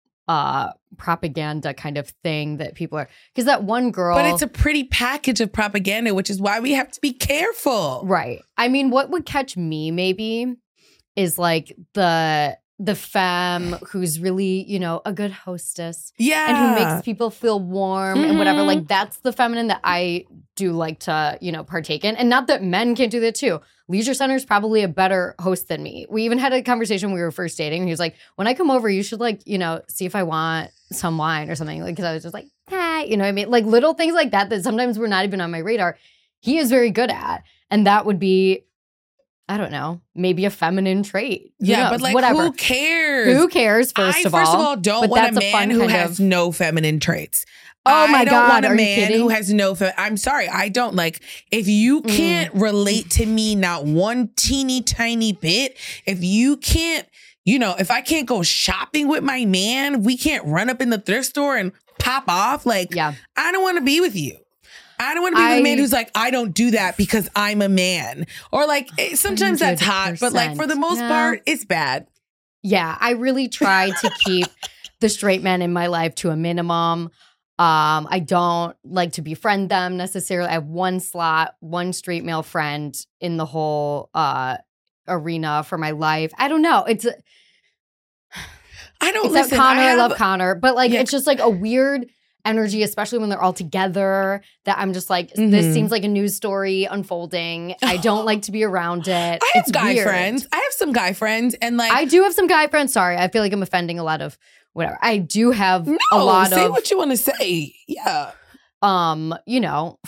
propaganda kind of thing that people are, because that one girl, but it's a pretty package of propaganda, which is why we have to be careful. Right. I mean, what would catch me maybe is like the femme who's really, you know, a good hostess. Yeah. And who makes people feel warm and whatever. Like that's the feminine that I do like to, you know, partake in. And not that men can't do that too. Leisure Center is probably a better host than me. We even had a conversation when we were first dating. He was like, when I come over, you should like, you know, see if I want some wine or something. Like, because I was just like, you know what I mean? Like little things like that sometimes were not even on my radar. He is very good at. And that would be, I don't know, maybe a feminine trait. Yeah, but like, whatever. Who cares? Who cares, first of all? Don't want a man who has no feminine traits. Oh my God, I don't want a are you man kidding? who has no I'm sorry, I don't. Like, if you can't relate to me not one teeny tiny bit, if you can't, you know, if I can't go shopping with my man, we can't run up in the thrift store and pop off, like, I don't want to be with you. I don't want to be with a man who's like, I don't do that because I'm a man. Or like, sometimes that's hot, but like for the most part, it's bad. Yeah, I really try to keep the straight men in my life to a minimum. I don't like to befriend them necessarily. I have one straight male friend in the whole arena for my life. I don't know. I don't listen. Connor, I love Connor, but like it's just like a weird energy, especially when they're all together, that I'm just like, this seems like a news story unfolding. I don't like to be around it. I have guy friends. I have some guy friends, and like I do have some guy friends. Sorry, I feel like I'm offending a lot of whatever. I do have a lot say of what you want to say. Yeah. You know,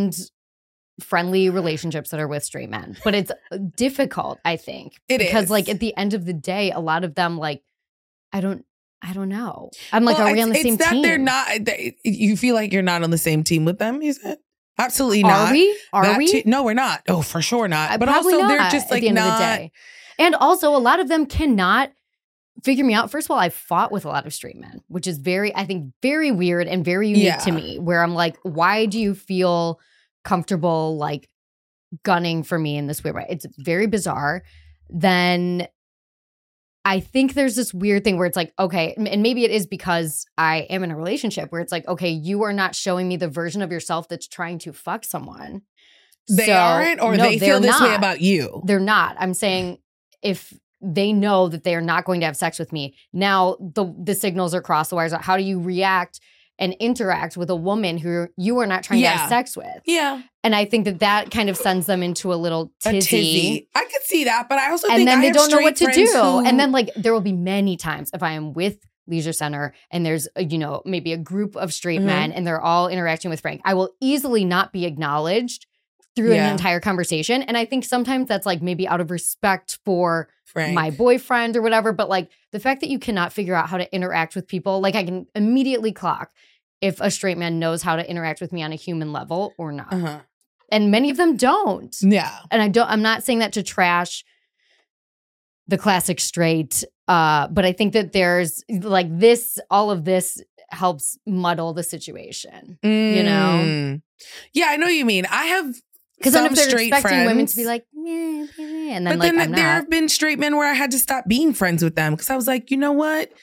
friendly relationships that are with straight men. But it's difficult, I think. Because like at the end of the day, a lot of them like I don't know. I'm like, are we on the same team? They're not. You feel like you're not on the same team with them, you said? Absolutely not. Are we? No, we're not. Oh, for sure not. But probably also, not they're just like at the end of the day. And also, a lot of them cannot figure me out. First of all, I've fought with a lot of straight men, which is I think very weird and very unique to me, where I'm like, why do you feel comfortable like gunning for me in this weird way? It's very bizarre. Then I think there's this weird thing where it's like, okay, and maybe it is because I am in a relationship where it's like, okay, you are not showing me the version of yourself that's trying to fuck someone. They aren't, or they feel this way about you? They're not. I'm saying if they know that they are not going to have sex with me, now the signals are crossed the wires. How do you react and interact with a woman who you are not trying to have sex with? Yeah. And I think that kind of sends them into a little tizzy. I could see that, but I also think and then they don't know what to do. And then like there will be many times if I am with Leisure Center and there's maybe a group of straight men and they're all interacting with Frank, I will easily not be acknowledged through an entire conversation. And I think sometimes that's like maybe out of respect for Frank, my boyfriend or whatever. But like the fact that you cannot figure out how to interact with people, like I can immediately clock if a straight man knows how to interact with me on a human level or not. And many of them don't. Yeah. And I'm not saying that to trash the classic straight, but I think that there's like all of this helps muddle the situation, you know? Yeah, I know what you mean. I have because then if they're straight expecting friends, women to be like, and then but like, then I'm there not. have been straight men where I had to stop being friends with them because I was like, you know what?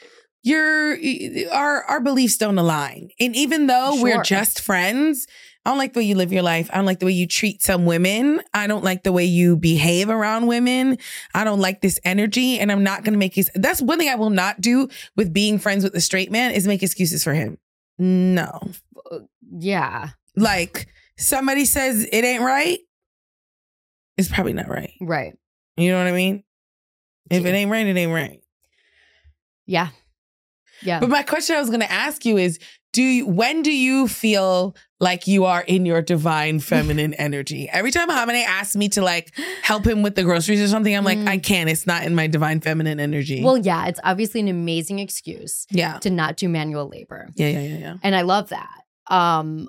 our beliefs don't align. And even though we're just friends, I don't like the way you live your life. I don't like the way you treat some women. I don't like the way you behave around women. I don't like this energy. And I'm not going to make that's one thing I will not do with being friends with a straight man is make excuses for him. No. Yeah. Like somebody says it ain't right. It's probably not right. Right. You know what I mean? If it ain't right, it ain't right. Yeah. Yeah. But my question I was going to ask you is, when do you feel like you are in your divine feminine energy? Every time Hamane asks me to like help him with the groceries or something, I'm like, I can't. It's not in my divine feminine energy. Well, yeah, it's obviously an amazing excuse yeah. to not do manual labor. Yeah. And I love that.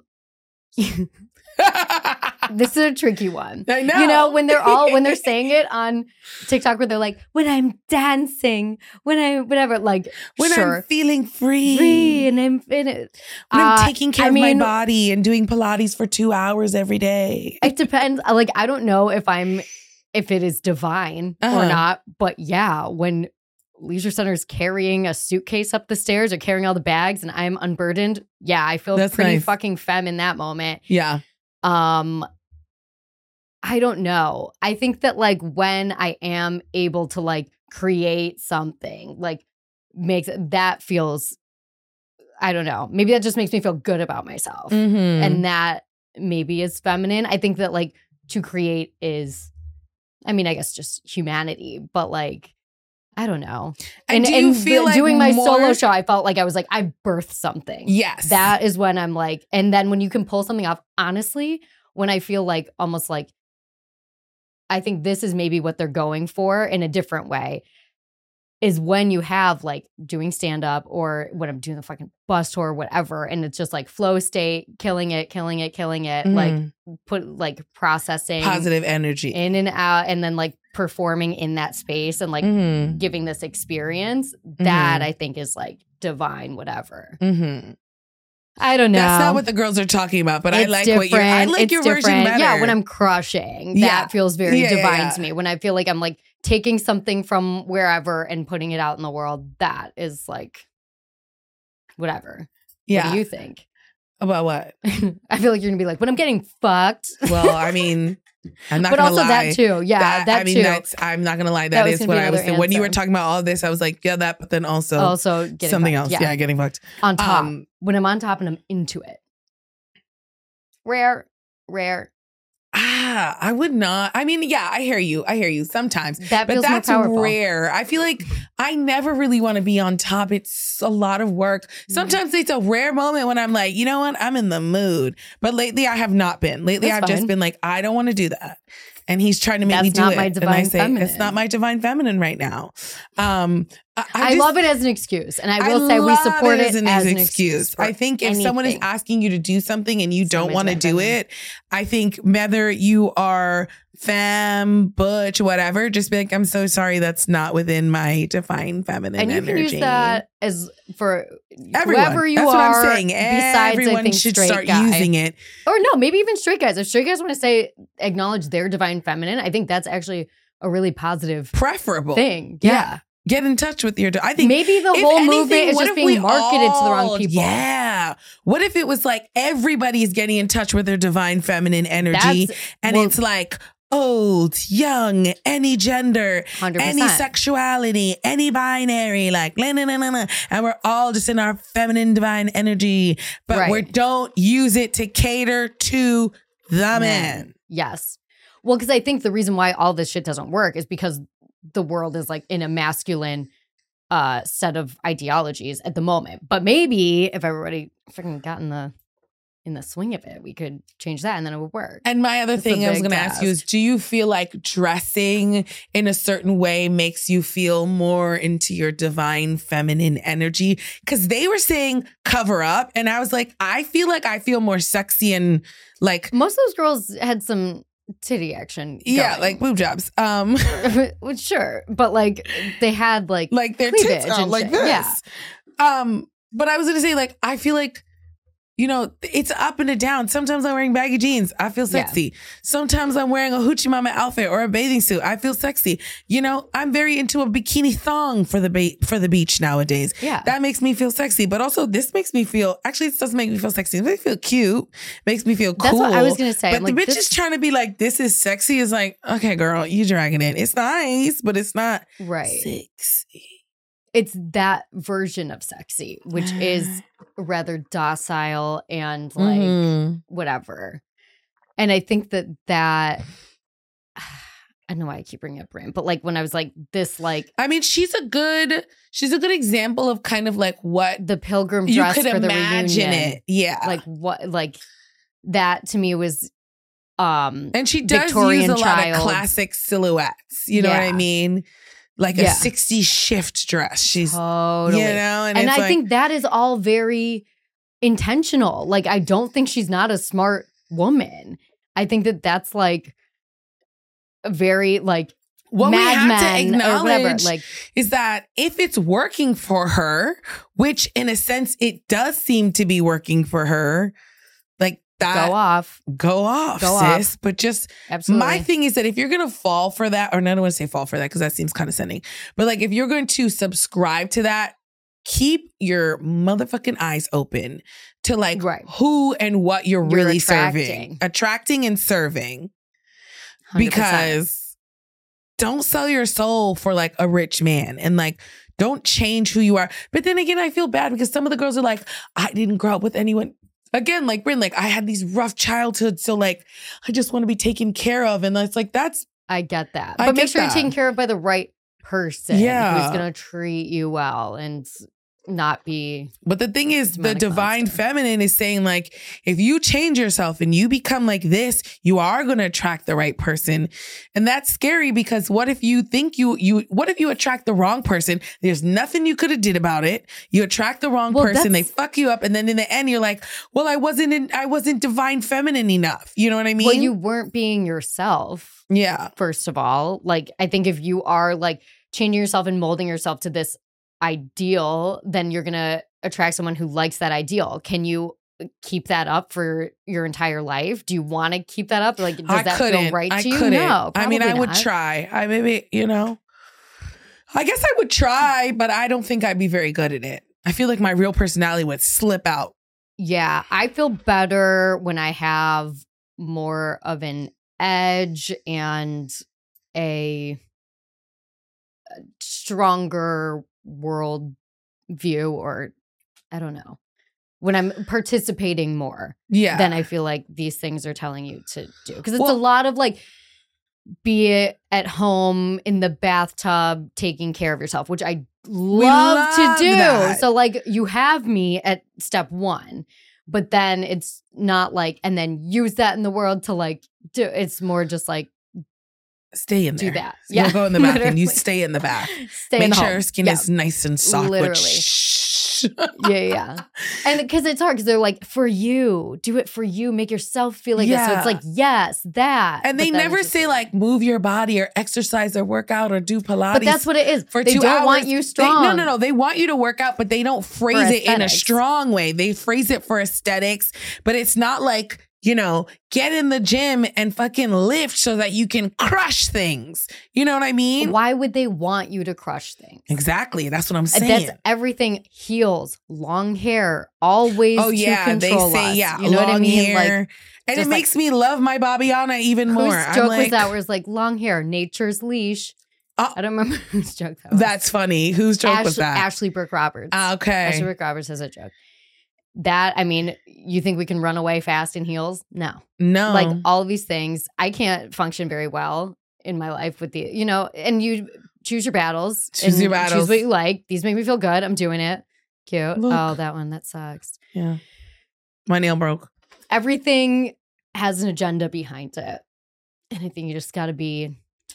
This is a tricky one. I know. You know, when they're saying it on TikTok where they're like, when I'm dancing, whatever, like, when sure. I'm feeling free and I'm in it. When I'm taking care of my body and doing Pilates for 2 hours every day. It depends. Like, I don't know if it is divine or not, but yeah, when Leisure Center is carrying a suitcase up the stairs or carrying all the bags and I'm unburdened, yeah, I feel pretty fucking femme in that moment. Yeah. I don't know. I think that like when I am able to like create something, like that feels, I don't know. Maybe that just makes me feel good about myself. Mm-hmm. And that maybe is feminine. I think that like to create is, I mean, I guess just humanity, but like, I don't know. And do you feel like doing my solo show, I felt like I was like, I birthed something. Yes. That is when I'm like, and then when you can pull something off, honestly, when I feel like almost like, I think this is maybe what they're going for in a different way, is when you have like doing stand up or when I'm doing the fucking bus tour or whatever. And it's just like flow state, killing it, like put processing positive energy in and out, and then like performing in that space and like giving this experience that I think is like divine, whatever. I don't know. That's not what the girls are talking about, but it's I like different. I like your version better. Yeah, when I'm crushing, that feels very divine to me. When I feel like I'm like taking something from wherever and putting it out in the world, that is like whatever. Yeah. What do you think? About what? I feel like you're gonna be like, when I'm getting fucked. Well, I mean, I'm not but gonna also lie. that too. Yeah, that too. I'm not gonna lie. That is what I was saying. When you were talking about all of this, I was like, yeah, that, but then also getting something fucked. else. Yeah, getting fucked. On top. When I'm on top and I'm into it. Rare. I would not. I mean, yeah, I hear you. Sometimes. That feels that's more powerful. Rare. I feel like I never really want to be on top. It's a lot of work. Sometimes it's a rare moment when I'm like, you know what? I'm in the mood. But lately I have not been. Lately I've just been like, I don't want to do that. And he's trying to make me do it. My divine and I say, feminine. it's not my divine feminine right now. I love it as an excuse. And I will say we support it as an excuse. I think if someone is asking you to do something and you don't want to do it, I think whether you are femme, butch, whatever, just be like, I'm so sorry, that's not within my divine feminine energy. And you can use that as for everyone. Whoever you that's are. What I'm saying. Besides, everyone I think, should straight start guy. using it. Or no, maybe even straight guys. If straight guys want to say, acknowledge their divine feminine, I think that's actually a really positive preferable thing. Yeah. Get in touch with your, I think maybe the whole movement is just being marketed to the wrong people. Yeah. What if it was like everybody's getting in touch with their divine feminine energy it's like old, young, any gender, 100%. any sexuality, any binary, like and we're all just in our feminine divine energy, but we don't use it to cater to the man. Yes. Well, because I think the reason why all this shit doesn't work is because the world is like in a masculine set of ideologies at the moment. But maybe if everybody freaking got in the swing of it, we could change that and then it would work. And my other thing I was going to ask you is, do you feel like dressing in a certain way makes you feel more into your divine feminine energy? Because they were saying cover up. And I was like, I feel more sexy and like. Most of those girls had some titty action. Yeah, like boob jobs. Well, sure. But like they had like their tits out like this. Yeah. But I was going to say, like, I feel like you know, it's up and a down. Sometimes I'm wearing baggy jeans. I feel sexy. Sometimes I'm wearing a hoochie mama outfit or a bathing suit. I feel sexy. You know, I'm very into a bikini thong for the beach nowadays. Yeah. That makes me feel sexy. But also this makes me feel, actually it doesn't make me feel sexy. It makes me feel cute. Makes me feel cool. That's what I was going to say. But the bitch is trying to be like, this is sexy. Is like, okay, girl, you dragging it. It's nice, but it's not sexy. It's that version of sexy, which is rather docile and like whatever. And I think that I don't know why I keep bringing up Rim, but like when I was like this, like I mean, she's a good example of kind of like what the pilgrim dress you could for the imagine reunion. it. Yeah, like what, like that to me was. And she does Victorian use a lot of classic silhouettes. You know what I mean? Like a 60s shift dress. She's totally, you know, and I like, think that is all very intentional. Like, I don't think she's not a smart woman. I think that that's like very like what we Mad have Men to acknowledge or whatever, like, is that if it's working for her, which in a sense it does seem to be working for her, like that, go off, sis. But just absolutely. My thing is that if you're gonna fall for that, or I don't want to say fall for that because that seems condescending, but like if you're going to subscribe to that, keep your motherfucking eyes open to like who and what you're really attracting and serving, 100%. Because don't sell your soul for like a rich man, and like don't change who you are. But then again, I feel bad because some of the girls are like, I didn't grow up with anyone. Again, like Bryn, like I had these rough childhoods, so like I just want to be taken care of, and it's like I get that, but make sure you're taken care of by the right person, who's gonna treat you well and not be. But the thing is, the divine feminine is saying like, if you change yourself and you become like this, you are going to attract the right person. And that's scary because what if you think what if you attract the wrong person? There's nothing you could have did about it. You attract the wrong person, they fuck you up. And then in the end, you're like, well, I wasn't divine feminine enough. You know what I mean? Well, you weren't being yourself. Yeah. First of all, like, I think if you are like changing yourself and molding yourself to this ideal, then you're gonna attract someone who likes that ideal. Can you keep that up for your entire life? Do you want to keep that up? Like, does that feel right to you? No, I mean, I would try. I maybe, you know, I guess I would try, but I don't think I'd be very good at it. I feel like my real personality would slip out. Yeah, I feel better when I have more of an edge and a stronger world view, or I don't know, when I'm participating more, then I feel like these things are telling you to do, because it's a lot of like, be it at home in the bathtub taking care of yourself, which I love to do. That. So like, you have me at step one, but then it's not like, and then use that in the world to like do. It's more just like, stay in there. Do that. Yeah. You'll go in the bath and you stay in the bath. Make sure your skin is nice and soft. Literally. Yeah. And because it's hard, because they're like, for you, do it for you, make yourself feel like this. So it's like, yes, that. And they never say like, move your body or exercise or work out or do Pilates. But that's what it is. For they 2 don't hours. Want you strong. No. They want you to work out, but they don't phrase it in a strong way. They phrase it for aesthetics, but it's not like, you know, get in the gym and fucking lift so that you can crush things. You know what I mean? Why would they want you to crush things? Exactly. That's what I'm saying. That's everything. Heels, long hair, all ways to control they say, us. You know what I mean? Hair. Like, and it makes me love my Bobbiana even more. Whose joke was that? Where it's like, long hair, nature's leash. I don't remember whose joke that was. That's funny. Whose joke was that? Ashley Burke Roberts. Okay. Ashley Burke Roberts has a joke. That, I mean, you think we can run away fast in heels? No. Like, all of these things, I can't function very well in my life with the, you know, and you choose your battles. Choose what you like. These make me feel good. I'm doing it. Cute. Look. Oh, that one. That sucks. Yeah. My nail broke. Everything has an agenda behind it. And I think you just got to be.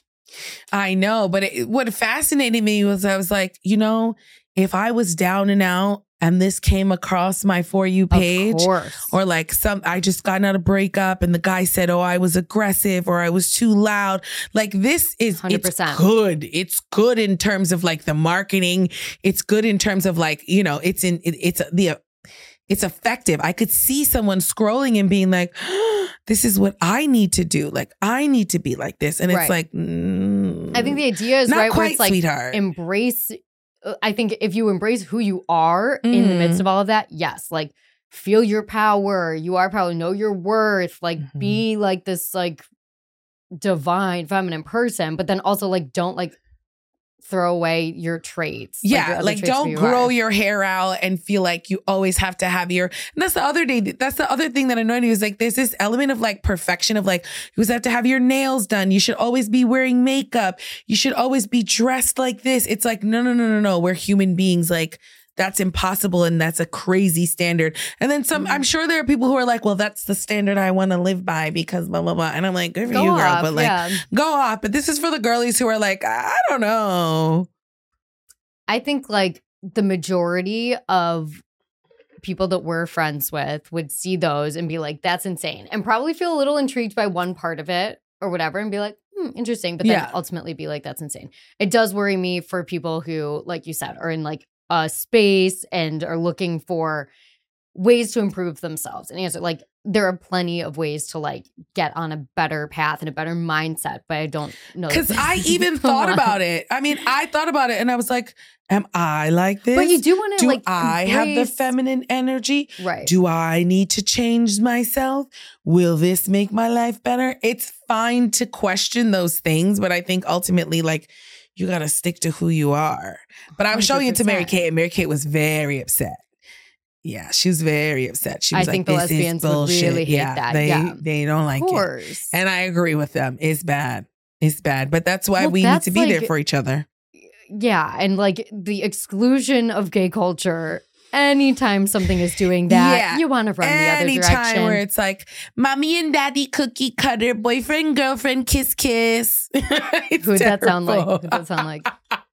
I know. But what fascinated me was I was like, you know, if I was down and out, and this came across my For You page, or like I just gotten out of breakup and the guy said, oh, I was aggressive or I was too loud. Like, this is 100%. It's good. It's good in terms of like the marketing. It's good in terms of like, you know, it's it's effective. I could see someone scrolling and being like, this is what I need to do. Like, I need to be like this. And it's like, I think the idea is not right quite, where it's like, sweetheart. embrace. I think if you embrace who you are in the midst of all of that, yes, like feel your power. You are power. Know your worth. Like be like this like divine feminine person, but then also like don't like throw away your traits. Yeah, your like don't grow your hair out and feel like you always have to have your. And that's the other thing that annoyed me was like there's this element of like perfection of like you always have to have your nails done. You should always be wearing makeup. You should always be dressed like this. It's like no. We're human beings. Like that's impossible and that's a crazy standard. And then I'm sure there are people who are like, well, that's the standard I want to live by because blah, blah, blah. And I'm like, good for you, girl. But like, go off. But this is for the girlies who are like, I don't know. I think like the majority of people that we're friends with would see those and be like, that's insane. And probably feel a little intrigued by one part of it or whatever and be like, interesting. But then ultimately be like, that's insane. It does worry me for people who, like you said, are in like a space and are looking for ways to improve themselves. And answer like there are plenty of ways to like get on a better path and a better mindset, but I don't know. Because I even thought about it. I mean, I thought about it and I was like, am I like this? But you do want to like I have the feminine energy? Right. Do I need to change myself? Will this make my life better? It's fine to question those things, but I think ultimately like you got to stick to who you are. But I was 100%. Showing it to Mary Kate and Mary Kate was very upset. Yeah, she was very upset. She was I think the lesbians would really hate that. They don't like it. And I agree with them. It's bad. It's bad. But that's why we need to be there for each other. Yeah. And like the exclusion of gay culture, anytime something is doing that, you want to run the other direction. Anytime where it's like, mommy and daddy cookie cutter, boyfriend, girlfriend, kiss, kiss. Who that sound like? Who that sound like?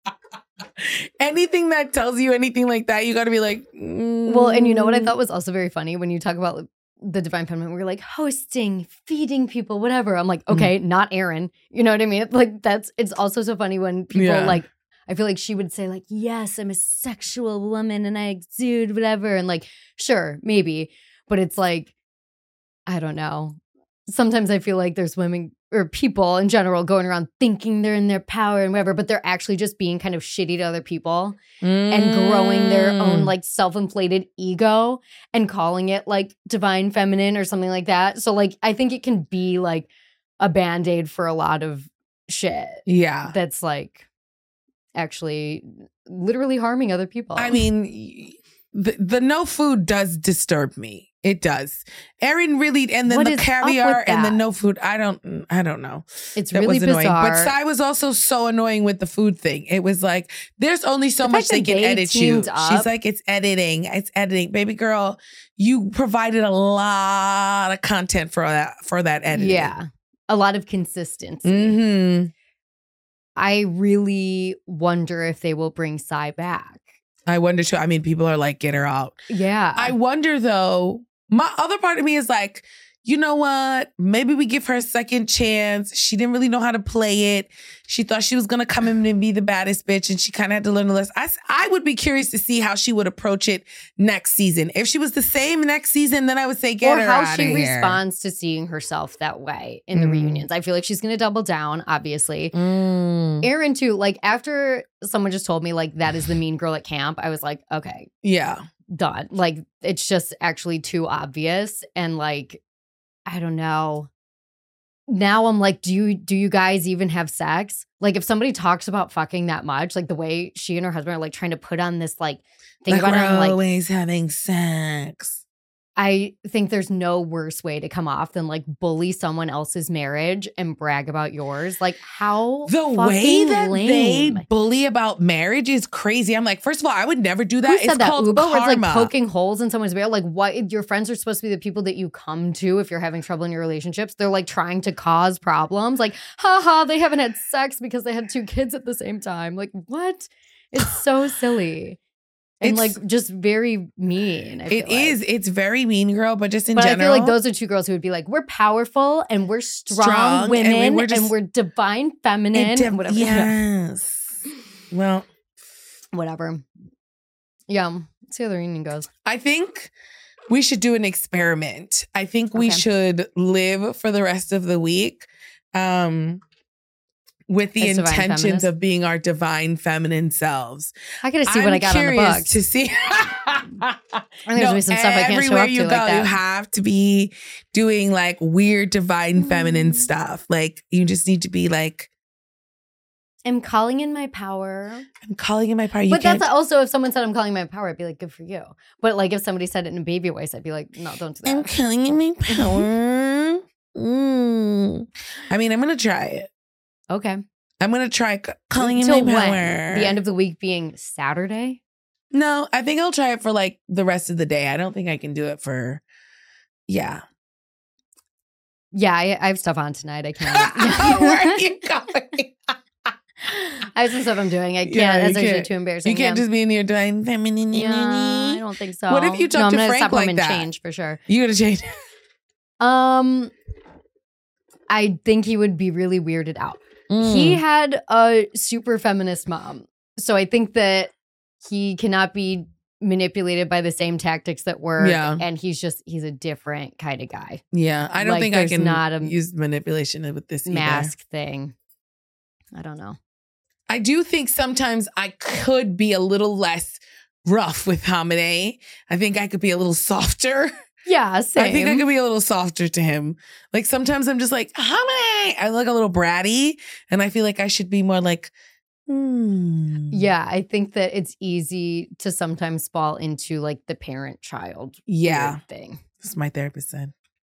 Anything that tells you anything like that, you got to be like, Well, and you know what I thought was also very funny when you talk about the divine feminine, we're like hosting, feeding people, whatever. I'm like, okay, not Aaron. You know what I mean? Like it's also so funny when people like, I feel like she would say like, yes, I'm a sexual woman and I exude whatever. And like, sure, maybe. But it's like, I don't know. Sometimes I feel like there's women or people in general going around thinking they're in their power and whatever, but they're actually just being kind of shitty to other people and growing their own like self-inflated ego and calling it like divine feminine or something like that. So like, I think it can be like a Band-Aid for a lot of shit. Yeah. That's like actually literally harming other people. I mean, the no food does disturb me. It does. Aaron really, and then what the caviar and the no food. I don't know. It's that really bizarre. Annoying. But Sai was also so annoying with the food thing. It was like, there's only so much they can edit you. She's like, it's editing. It's editing. Baby girl, you provided a lot of content for that editing. Yeah. A lot of consistency. Mm-hmm. I really wonder if they will bring Sai back. I wonder too. I mean, people are like, get her out. Yeah. I wonder though, my other part of me is like, you know what? Maybe we give her a second chance. She didn't really know how to play it. She thought she was going to come in and be the baddest bitch, and she kind of had to learn the lesson. I would be curious to see how she would approach it next season. If she was the same next season, then I would say get her out of here. Or how she responds to seeing herself that way in the reunions. I feel like she's going to double down, obviously. Aaron, too, like after someone just told me like that is the mean girl at camp, I was like, okay. Yeah. Done. Like it's just actually too obvious. And like, I don't know. Now I'm like, do you guys even have sex? Like if somebody talks about fucking that much, like the way she and her husband are like trying to put on this like thing like about we're it, like always having sex. I think there's no worse way to come off than like bully someone else's marriage and brag about yours. Like how the way that they bully about marriage is crazy. I'm like, first of all, I would never do that. Who said that? Called Uba, karma. where it's like poking holes in someone's marriage. Like what? Your friends are supposed to be the people that you come to if you're having trouble in your relationships. They're like trying to cause problems. Like, haha, they haven't had sex because they had 2 kids at the same time. Like what? It's so silly. And like just very mean. It is. It's very mean, girl. But just in general, I feel like those are 2 girls who would be like, we're powerful and we're strong women and we're divine feminine and whatever. Yes. Well, whatever. Yeah. Let's see how the reunion goes. I think we should do an experiment. I think we Okay. should live for the rest of the week with the As divine intentions feminists? of being our divine feminine selves. I gotta see what I got on the curious books. to see. I think there's gonna be some stuff I can't show everywhere up you to go, like that. you have to be doing like weird divine feminine stuff. Like you just need to be like, I'm calling in my power. I'm calling in my power. But that's also, if someone said I'm calling my power, I'd be like, good for you. But like if somebody said it in a baby voice, I'd be like, no, don't do that. I'm calling in my power. I mean, I'm gonna try it. Okay. I'm gonna try calling in Till my power. when? The end of the week being Saturday? No, I think I'll try it for like the rest of the day. I don't think I can do it for. Yeah. Yeah, I have stuff on tonight. I can't. Where are you going? I have some stuff I'm doing. I can't. Yeah, you That's actually can't. too embarrassing. You can't Yeah. just be in your divine feminine. Yeah, I don't think so. What if you talk no, I'm to gonna Frank stop home like and that? change for sure. You gotta change. I think he would be really weirded out. Mm. He had a super feminist mom. So I think that he cannot be manipulated by the same tactics that work. Yeah. And he's a different kind of guy. Yeah, I don't Like, think I there's can not a use manipulation with this either. Mask thing. I don't know. I do think sometimes I could be a little less rough with Hamide. I think I could be a little softer. Yeah, same. I think I could be a little softer to him. Like sometimes I'm just like, Hamide. I look a little bratty and I feel like I should be more like, Yeah, I think that it's easy to sometimes fall into like the parent-child weird thing. That's what my therapist said.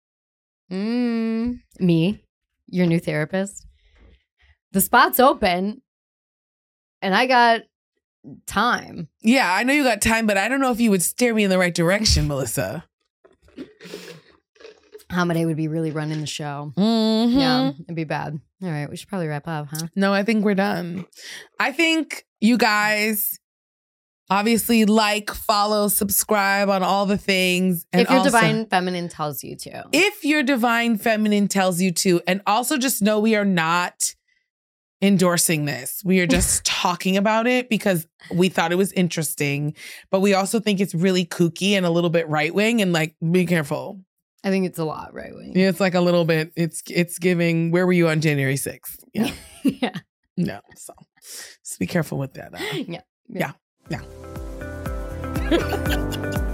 Me, your new therapist. The spot's open and I got time. Yeah, I know you got time, but I don't know if you would steer me in the right direction, Melissa. Hamide would be really running the show. Mm-hmm. Yeah, it'd be bad. All right, we should probably wrap up, huh? No, I think we're done. I think you guys obviously like, follow, subscribe on all the things. And if your also, divine feminine tells you to. If your divine feminine tells you to. And also just know we are not endorsing this. We are just talking about it because we thought it was interesting. But we also think it's really kooky and a little bit right-wing and like, be careful. I think it's a lot right wing. Yeah, it's like a little bit, it's giving, where were you on January 6th? Yeah. Yeah. No. So just be careful with that. Yeah. Yeah.